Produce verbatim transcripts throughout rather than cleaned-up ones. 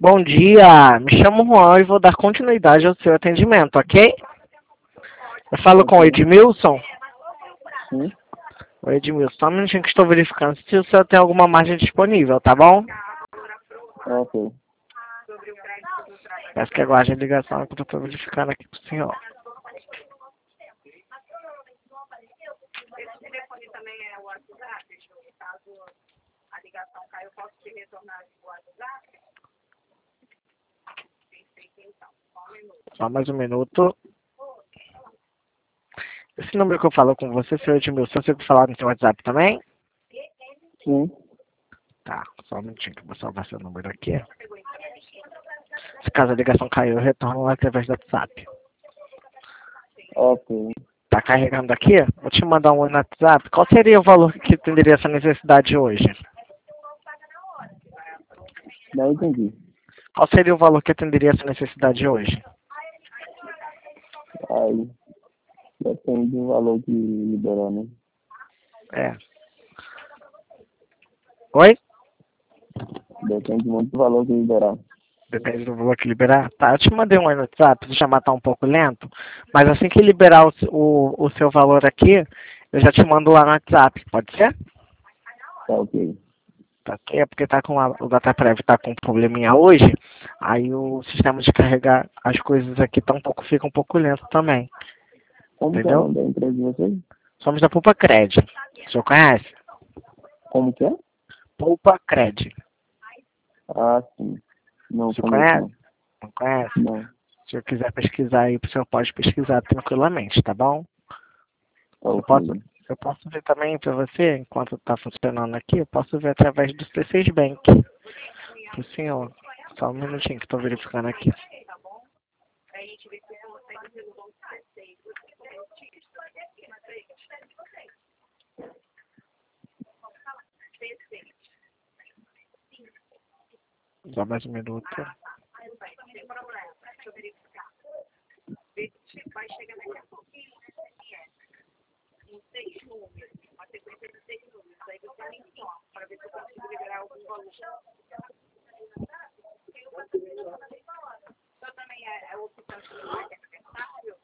Bom dia, me chamo Juan e vou dar continuidade ao seu atendimento, ok? Eu falo com o Edmilson. Sim. Oi, Edmilson, só um minutinho que estou verificando se o senhor tem alguma margem disponível, tá bom? Ok. Peço que aguarde a ligação que eu estou verificando aqui pro senhor. Esse telefone também é o WhatsApp, caso a ligação caia, eu posso te retornar o WhatsApp? Perfeito, então. Só um minuto. Só mais um minuto. Esse número que eu falo com você, senhor Edmilson, você consegue falar no seu WhatsApp também? Sim. Tá, só um minutinho que eu vou salvar seu número aqui. Se caso a ligação cair, eu retorno através do WhatsApp. Ok. Tá carregando aqui? Vou te mandar um no WhatsApp. Qual seria o valor que teria essa necessidade hoje? Não entendi. Qual seria o valor que atenderia essa necessidade hoje? Aí. Depende do valor que liberar, né? É. Oi? Depende muito do valor que liberar. Depende do valor que liberar. Tá, eu te mandei um aí no WhatsApp, se chamar tá um pouco lento, mas assim que liberar o, o, o seu valor aqui, eu já te mando lá no WhatsApp, pode ser? Tá ok. Tá ok? É porque tá com a, o DataPrev tá com um probleminha hoje, aí o sistema de carregar as coisas aqui tá um pouco, fica um pouco lento também. Como que é o Entendeu? nome da empresa de vocês? Somos da Poupa Cred. O senhor conhece? Como que é? Poupa Cred. Ah, sim. Não O senhor conheço, conhece? não. Não conhece? Não. Se o senhor quiser pesquisar aí, o senhor pode pesquisar tranquilamente, tá bom? Tá Eu ok. posso, eu posso ver também para você, enquanto está funcionando aqui, eu posso ver através do C seis Bank. Pro senhor. Só um minutinho que estou verificando aqui. Só mais um minuto. Vai chegar daqui a pouquinho, em seis números, uma sequência de seis números. Aí você me ensina, para ver se eu consigo liberar algum valor. Então também é, é opção de aniversário?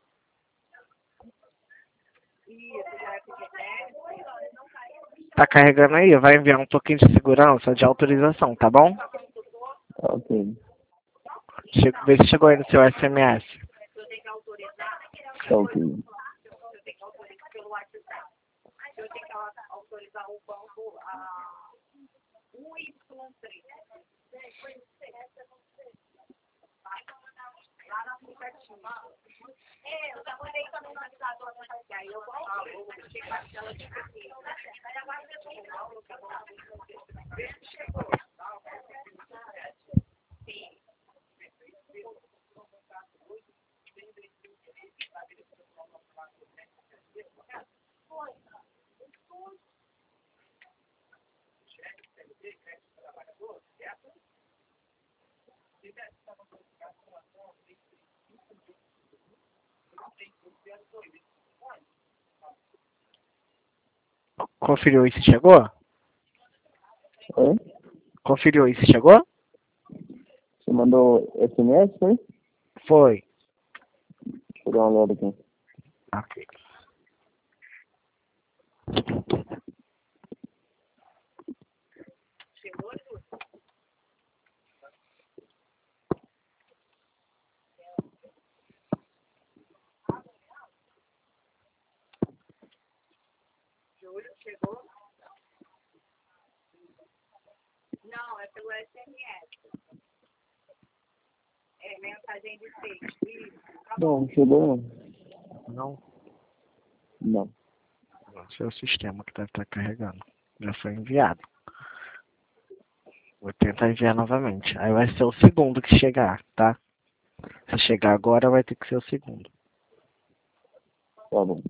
Isso, já é pedir débito. Tá carregando aí? Vai enviar um token de segurança, de autorização, tá bom? Tá ok. Che vê se chegou aí no seu S M S. Eu tenho que autorizar, Tá ok. eu tenho que autorizar pelo WhatsApp. Eu tenho que autorizar o banco a um Y três. Lá no aplicativo. É, eu já mandei também no WhatsApp. Aí eu vou checar a tela de perfil. Aí agora eu chegou. Sim. Conferiu aí se chegou? Oi? Conferiu aí se chegou? Você mandou S M S, foi? Foi. Deixa eu dar uma olhada aqui. Ok. Júlio, chegou? Não, é pelo S M S. É mensagem de texto. Isso. Tá bom. Não, chegou não. Não? Não. Esse é o sistema que deve estar carregando. Já foi enviado. Vou tentar enviar novamente. Aí vai ser o segundo que chegar, tá? Se chegar agora, vai ter que ser o segundo. Tá bom.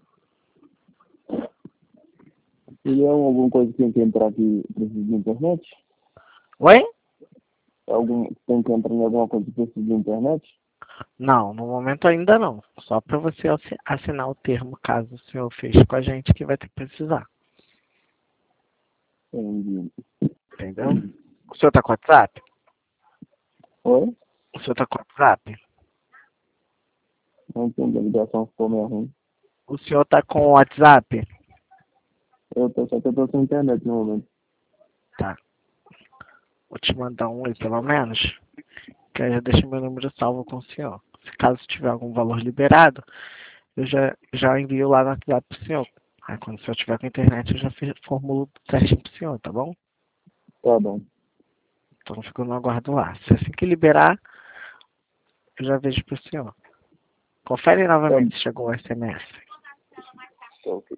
E é alguma coisa que tem que entrar aqui, precisa de internet? Oi? É algum, tem que entrar em alguma coisa que precisa de internet? Não, no momento ainda não. Só para você assi- assinar o termo, caso o senhor feche com a gente, que vai ter que precisar. Entendi. Entendeu? O senhor tá com WhatsApp? Oi? O senhor tá com WhatsApp? Não entendi, a ligação ficou meio ruim. O senhor tá com WhatsApp? Eu tô só que eu tô sem internet no momento. Tá. Vou te mandar um aí, pelo menos. Que aí já deixa meu número salvo com o senhor. Se caso tiver algum valor liberado, eu já, já envio lá no WhatsApp pro senhor. Aí quando o senhor tiver com internet, eu já fiz, formulo certinho pro senhor, tá bom? Tá bom. Então fico no aguardo lá. Se assim que liberar, eu já vejo pro senhor. Confere novamente se chegou o S M S. Tá ok.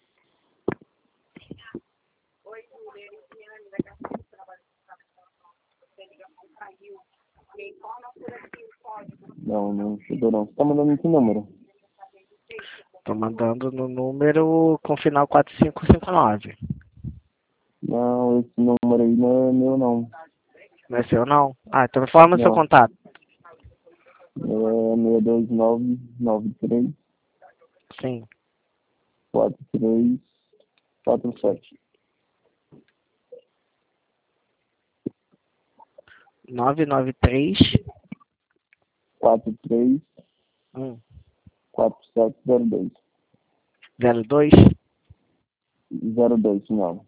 Oi, Júlia, esse menino da Casa de Trabalho que a ligação caiu. Me informa por aqui o código. Não, não chegou não. Você tá mandando em que número? Tô mandando no número com final quatro cinco cinco nove. Não, esse número aí não é meu não. Não é seu não? Ah, então me fala no seu Não. contato. É seis dois nove nove três Sim. quatro três quatro sete. nove nove três quatro três um quatro sete zero dois. zero dois. zero dois, final.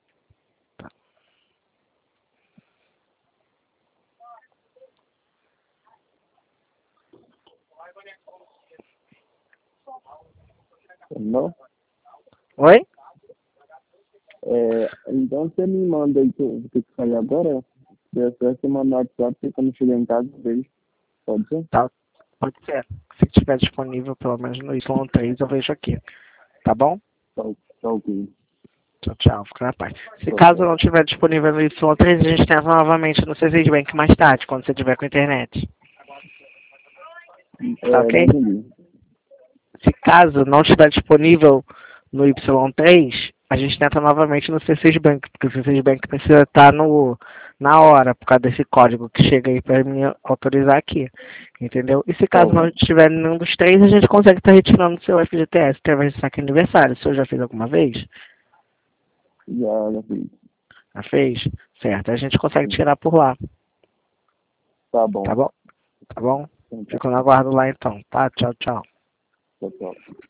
Não? Oi? É, então você me manda aí, que eu vou ter que sair agora. Se é certo, você manda no WhatsApp, porque quando eu chegar em casa, eu vejo. Pode ser? Tá. Pode ser. Se estiver disponível, pelo menos no Y três, eu vejo aqui. Tá bom? Tá, tá ok. Tchau, tchau. Fica na paz. Se Tá, caso tá. não estiver disponível no Y três, a gente tenta novamente no C seis Bank mais tarde, quando você tiver com internet. É, Tá não ok? entendi. Se caso não estiver disponível no Y três, a gente tenta novamente no C seis Bank, porque o C seis Bank precisa estar no, na hora, por causa desse código que chega aí para me autorizar aqui. Entendeu? E se Tá caso bom. não estiver nenhum dos três, a gente consegue estar retirando o seu F G T S através de saque aniversário. O senhor já fez alguma vez? Já, já fiz. Já fez? Certo. A gente consegue tirar por lá. Tá bom. Tá bom? Tá bom? Então, tá. Fico no aguardo lá então. Tá? Tchau, tchau. Tchau, tchau.